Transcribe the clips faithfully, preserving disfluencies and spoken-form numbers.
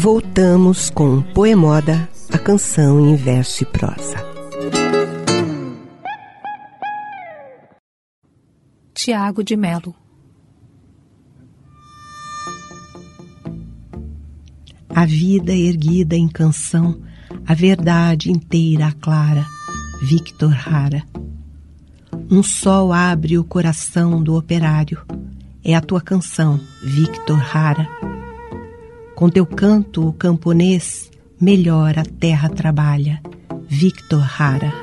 Voltamos com Poemoda, a canção em verso e prosa. Tiago de Melo. A vida erguida em canção, a verdade inteira clara. Victor Hara. Um sol abre o coração do operário. É a tua canção, Victor Hara. Com teu canto, o camponês melhor a terra trabalha. Victor Hara.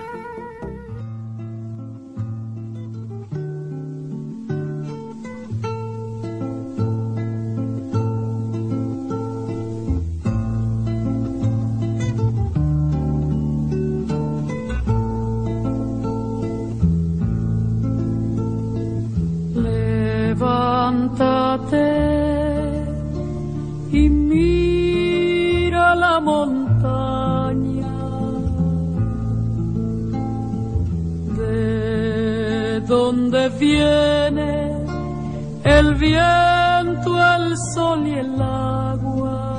Levántate y mira la montaña, de donde viene el viento, el sol y el agua.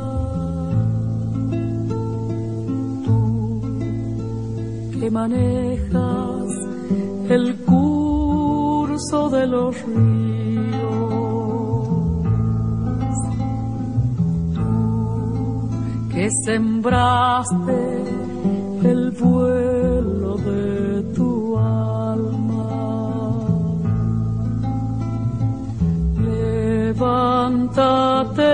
Tú que manejas el curso de los ríos, que sembraste el vuelo de tu alma. Levántate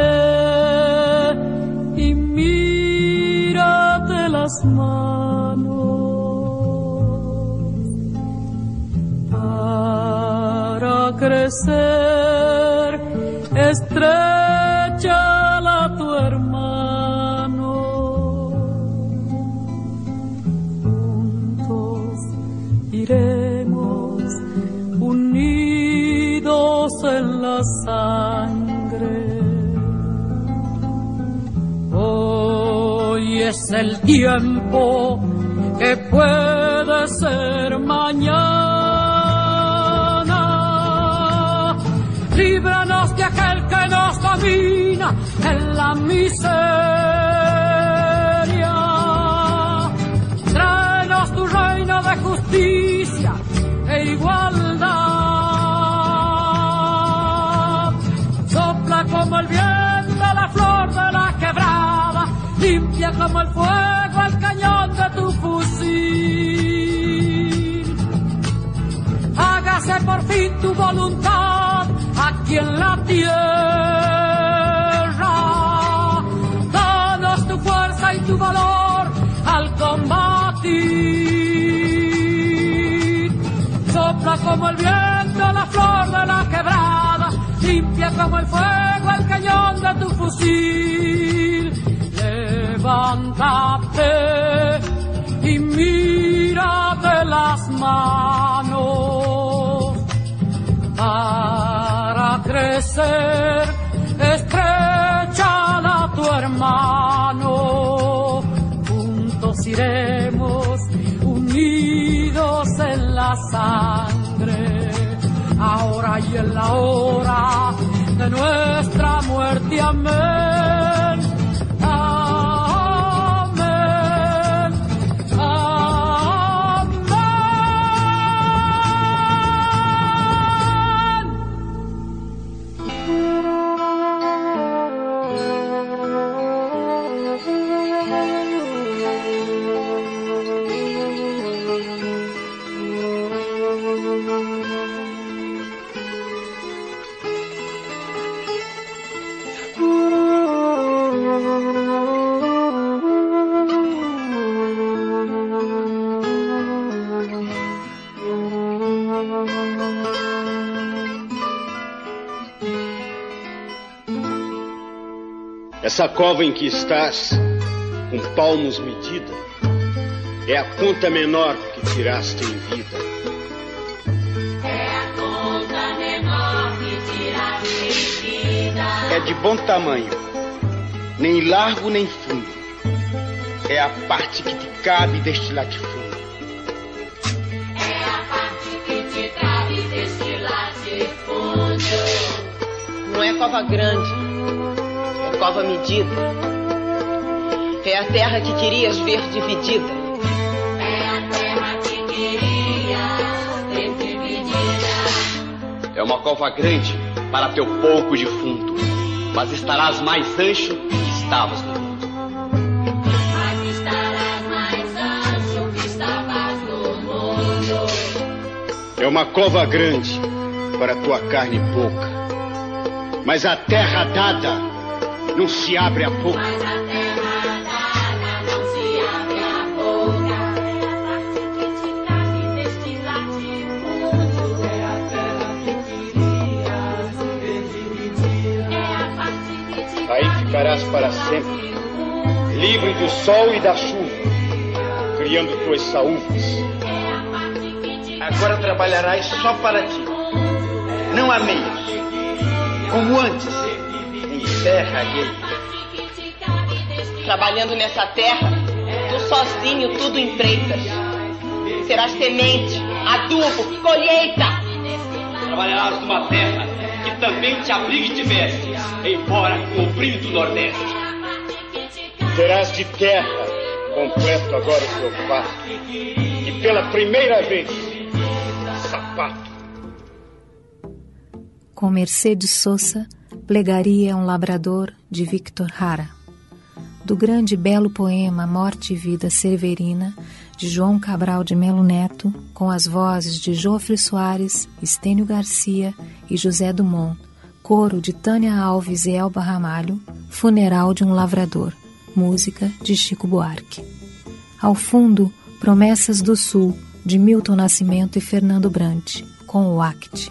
y mírate las manos para crecer, estréchala a tu hermano. Juntos iremos unidos en la sangre. Hoy es el tiempo que puede ser mañana. Líbranos de aquel que nos domina en la miseria. Tráenos tu reino de justicia e igualdad. Sopla como el viento la flor de la quebrada, limpia como el fuego el cañón de tu fusil. Hágase por fin tu voluntad aquí en la tierra. Danos tu fuerza y tu valor al combatir. Sopla como el viento la flor de la quebrada, limpia como el fuego el cañón de tu fusil. Levántate y mírate las manos para crecer, estréchala a tu hermano. Juntos iremos unidos en la sangre, ahora y en la hora de nuestra muerte. Amén. Essa cova em que estás, com palmos medida, é a conta menor que tiraste em vida. É a conta menor que tiraste em vida. É de bom tamanho, nem largo nem fundo. É a parte que te cabe deste latifúndio. É a parte que te cabe deste latifúndio. Não é cova grande, é cova medida. É a terra que querias ver dividida. É a terra que querias ver dividida. É uma cova grande para teu pouco defunto, mas estarás mais ancho que estavas no mundo. Mas estarás mais ancho que estavas no mundo. É uma cova grande para tua carne pouca, mas a terra dada não se abre a boca. Mas a terra dada não se abre a boca. É a parte que te cabe deste latifúndio. É a terra que querias ver dividida. É a parte que te Aí ficarás para sempre, livre do sol e da chuva, criando tuas saúvas. Agora trabalharás só para ti, não há meios, como antes, em terra alheia. Trabalhando nessa terra, tu sozinho tudo empreitas. Serás semente, adubo, colheita. Trabalharás numa terra que também te abriga e te veste, embora com o frio do Nordeste. Terás de terra completo agora o seu fato, e pela primeira vez, sapato. Com Mercedes Sosa, Plegaria um Labrador, de Victor Hara. Do grande e belo poema Morte e Vida Severina, de João Cabral de Melo Neto, com as vozes de Jofre Soares, Estênio Garcia e José Dumont, coro de Tânia Alves e Elba Ramalho, Funeral de um Lavrador, música de Chico Buarque. Ao fundo, Promessas do Sul, de Milton Nascimento e Fernando Brant, com o Act.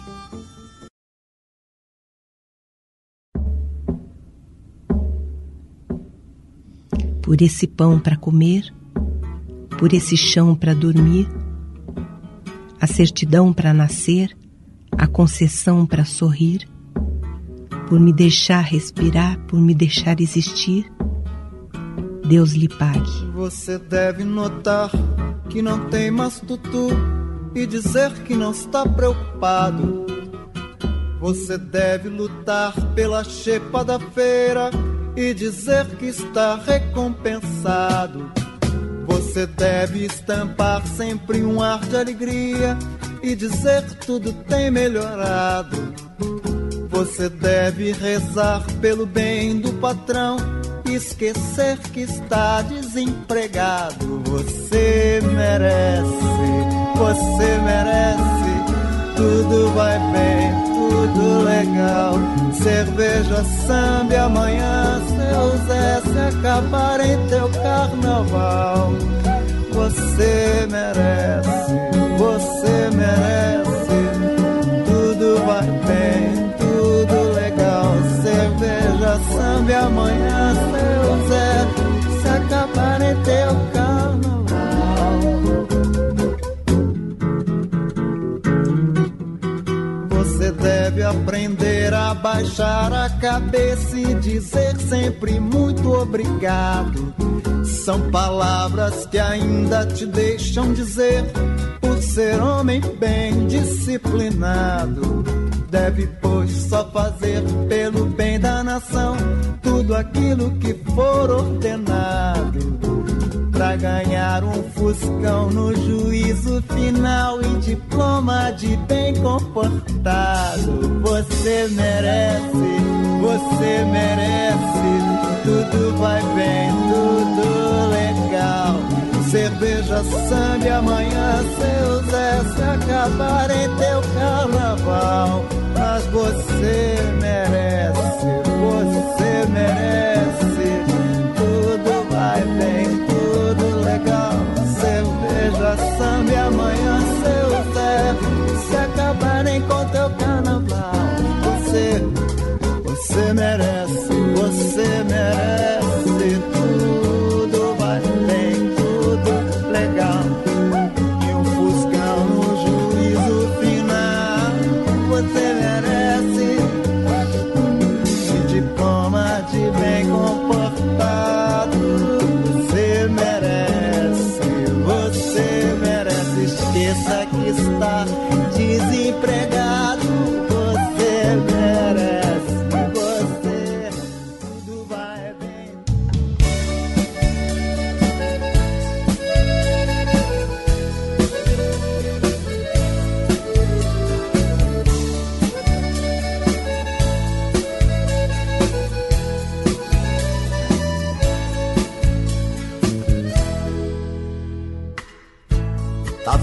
Por esse pão para comer, por esse chão para dormir, a certidão para nascer, a concessão para sorrir, por me deixar respirar, por me deixar existir, Deus lhe pague. Você deve notar que não tem mais tutu e dizer que não está preocupado. Você deve lutar pela xepa da feira e dizer que está recompensado. Você deve estampar sempre um ar de alegria e dizer que tudo tem melhorado. Você deve rezar pelo bem do patrão e esquecer que está desempregado. Você merece, você merece, tudo vai bem, tudo legal. Cerveja, samba e amanhã seu Zé se acabar em teu carnaval. Você merece, você merece, tudo vai bem, tudo legal. Cerveja, samba e amanhã seu Zé se acabar em teu carnaval. Você deve aprender a baixar a cabeça e dizer sempre muito obrigado. São palavras que ainda te deixam dizer, por ser homem bem disciplinado. Deve, pois, só fazer pelo bem da nação tudo aquilo que for ordenado, pra ganhar um fuscão no juízo final e diploma de bem comportado. Você merece, você merece, tudo vai bem, tudo legal. Cerveja, samba e amanhã seu Zé se acabar em teu carnaval. Mas você merece, você merece, tudo vai bem, tudo legal. Cerveja, samba e amanhã seu Zé se acabarem com teu carnaval. Você, você merece, você merece, tudo vai bem, tudo legal. E um fuscão no juízo final. Você merece, de diploma de bem comportado. Você merece, você merece, esqueça que está desempregado. Você merece, você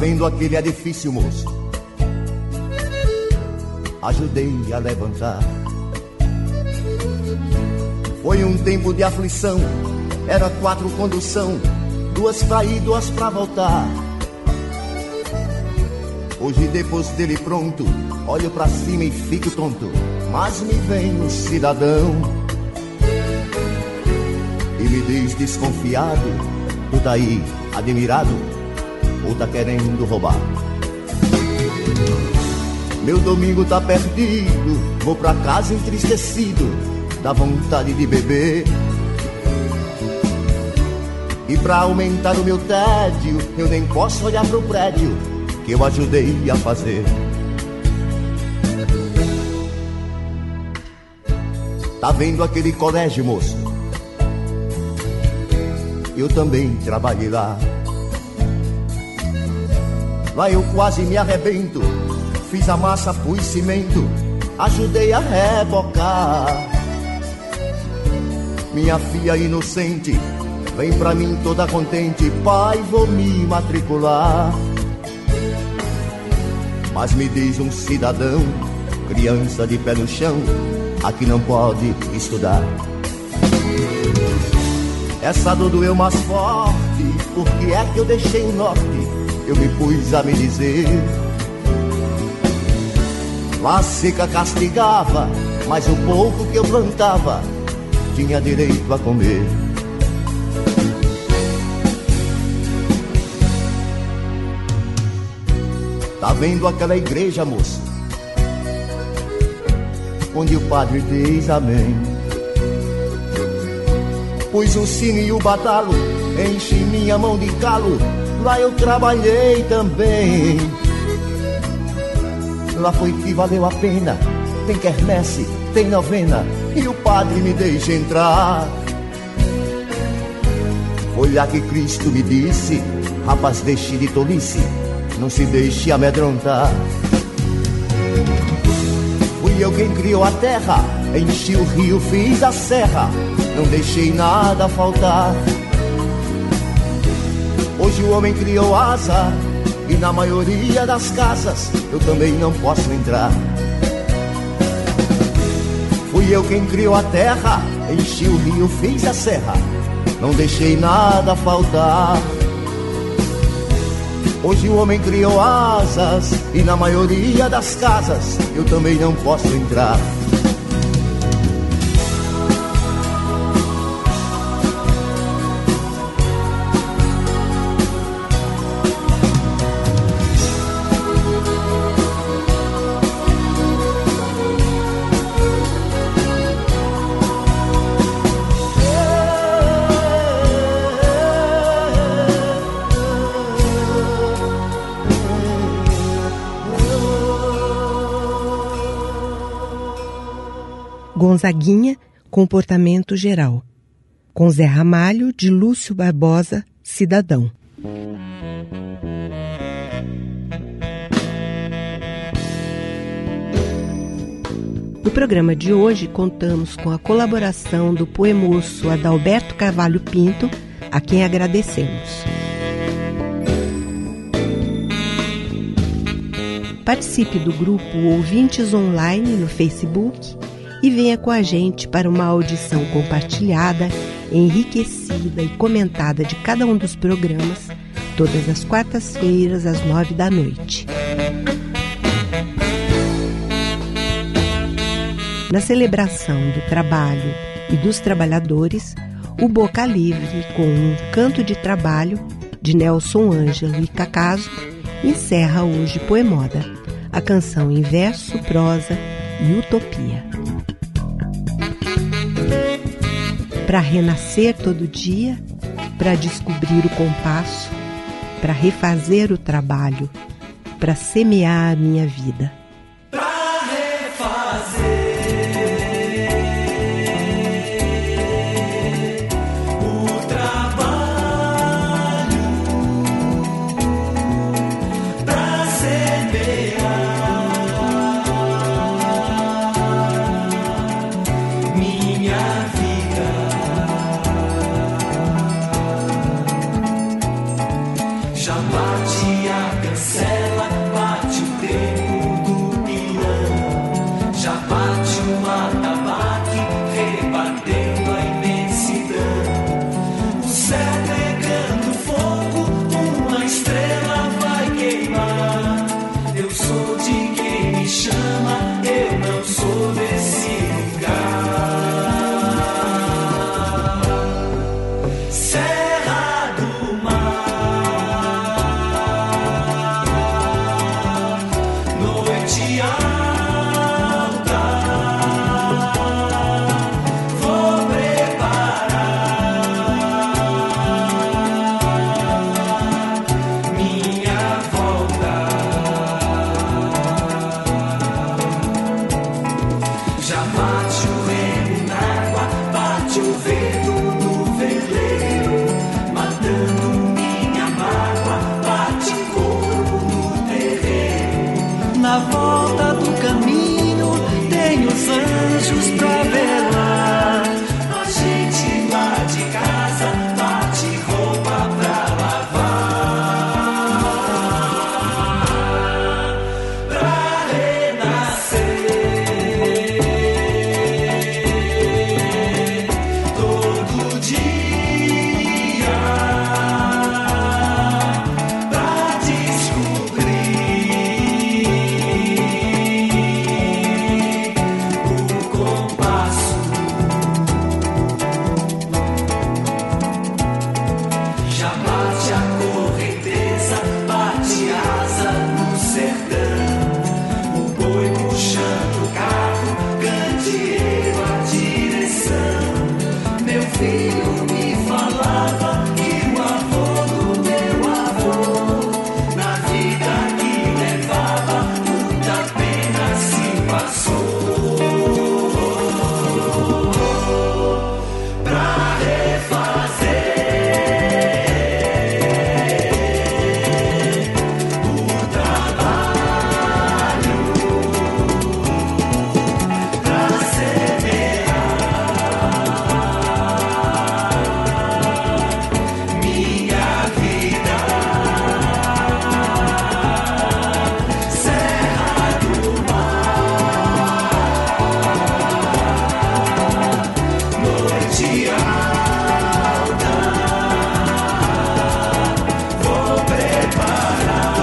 vendo aquele edifício, moço? Ajudei a levantar. Foi um tempo de aflição, era quatro condução, duas pra ir, duas pra voltar. Hoje depois dele pronto, olho pra cima e fico tonto, mas me vem um cidadão e me diz desconfiado: tu tá aí admirado ou tá querendo roubar? Meu domingo tá perdido, vou pra casa entristecido, dá vontade de beber. E pra aumentar o meu tédio, eu nem posso olhar pro prédio que eu ajudei a fazer. Tá vendo aquele colégio, moço? Eu também trabalhei lá. Lá eu quase me arrebento, fiz a massa, pus cimento, ajudei a rebocar. Minha filha inocente vem pra mim toda contente: pai, vou me matricular. Mas me diz um cidadão, criança de pé no chão, aqui não pode estudar. Essa dor doeu mais forte, porque é que eu deixei o norte? Eu me pus a me dizer: lá seca castigava, mas o pouco que eu plantava tinha direito a comer. Tá vendo aquela igreja, moço? Onde o padre diz amém. Pus o sino e o badalo, enchi minha mão de calo, lá eu trabalhei também. Lá foi que valeu a pena, tem quermesse, tem novena, e o padre me deixa entrar. Foi lá que Cristo me disse: rapaz, deixe de tolice, não se deixe amedrontar. Fui eu quem criou a terra, enchi o rio, fiz a serra, não deixei nada faltar. Hoje o homem criou asa, e na maioria das casas eu também não posso entrar. Fui eu quem criou a terra, enchi o rio, fiz a serra, não deixei nada faltar. Hoje o homem criou asas, e na maioria das casas eu também não posso entrar. Gonzaguinha, comportamento geral. Com Zé Ramalho, de Lúcio Barbosa, cidadão. No programa de hoje, contamos com a colaboração do poemoço Adalberto Carvalho Pinto, a quem agradecemos. Participe do grupo Ouvintes Online no Facebook e venha com a gente para uma audição compartilhada, enriquecida e comentada de cada um dos programas, todas as quartas-feiras, às nove da noite. Na celebração do trabalho e dos trabalhadores, o Boca Livre, com um canto de trabalho, de Nelson Ângelo e Cacaso, encerra hoje Poemoda, a canção em verso, prosa e utopia. Para renascer todo dia, para descobrir o compasso, para refazer o trabalho, para semear a minha vida. Para refazer o trabalho, para semear minha vida. Já bate a canção batendo a imensidão. O céu pegando fogo, uma estrela vai queimar. Eu sou de quem me chama, eu não sou desse lugar. Serra do Mar, noite alta, vou preparar minha volta. Já bate o remo na água, bate o vento no veleiro, matando minha mágoa, bate couro no terreiro. Na volta do caminho tem os anjos pra velar. A gente lá de casa bate roupa pra lavar, pra renascer todo dia, pra descobrir o compasso. Já bate a correnteza, bate asa no sertão. O boi puxando o carro, candeeiro a direção. Meu filho me falava que o avô do meu avô, na vida que levava, muita pena se passou. Pra refazer o trabalho, pra semear minha vida. Serra do Mar, noite alta, vou preparar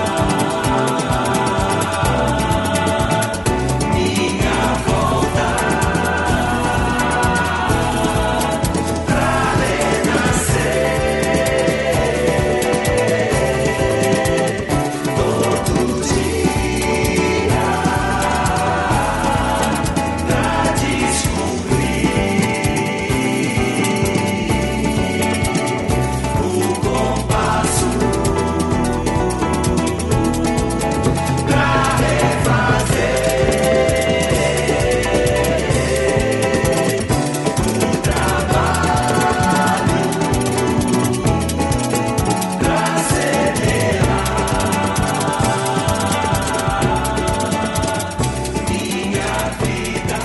minha volta pra renascer todo dia, pra descobrir o compasso, pra refazer o trabalho, pra semear minha vida.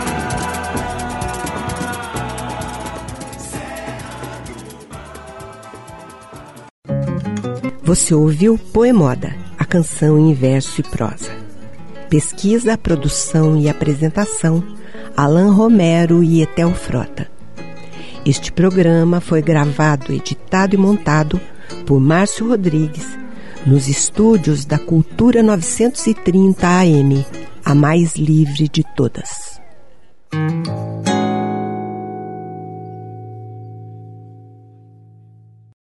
Você ouviu Poemoda, a canção em verso e prosa. Pesquisa, produção e apresentação, Alain Romero e Etel Frota. Este programa foi gravado, editado e montado por Márcio Rodrigues, nos estúdios da Cultura novecentos e trinta A M, a mais livre de todas.